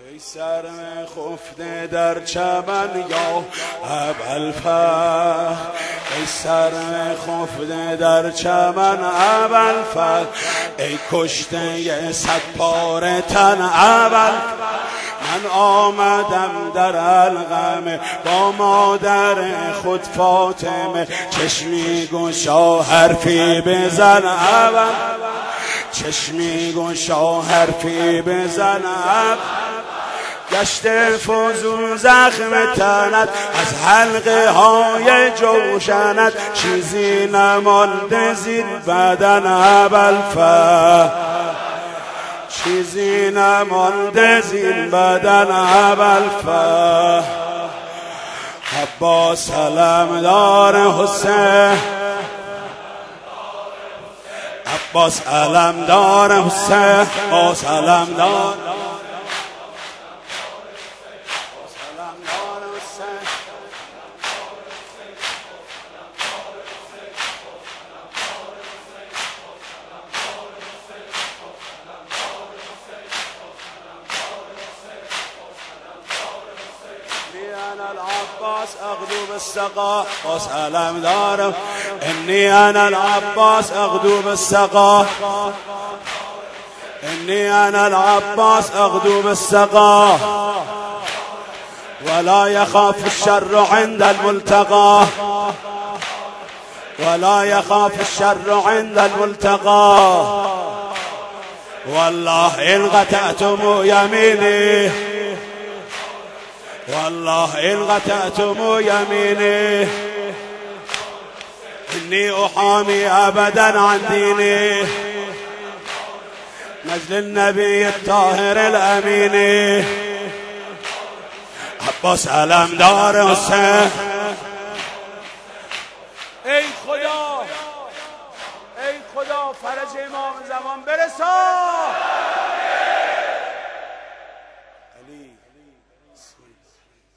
ای سرم خفته در چمن یا ابوالفضل، ای سرم خفته در چمن ابوالفضل، ای کشته صد پاره تن ابوالفضل. من آمدم در الغم با مادر خود فاطمه، چشمی گشا حرفی بزن ابوالفضل، چشمی گشا حرفی بزن ابوالفضل. گشته فزون زخم تنت از حلقه های جوشنت، چیزی نمانده زین بدن ابوالفضل، چیزی نمانده زین بدن ابوالفضل. عباس علمدار حسین، عباس علمدار حسین، عباس علمدار العباس اغدو بالسقا، عباس علمدار اني انا العباس اغدو بالسقا، اني انا العباس اغدو بالسقا، ولا يخاف الشر عند الملتقى، ولا يخاف الشر عند الملتقى. والله إن قطعتم يميني، والله إن قطعتم يميني، إني أحامي أبدا عن ديني، نزل النبي الطاهر الأمين. عباس علمدار حسین، ای خدا، ای خدا فرج امام زمان برسان.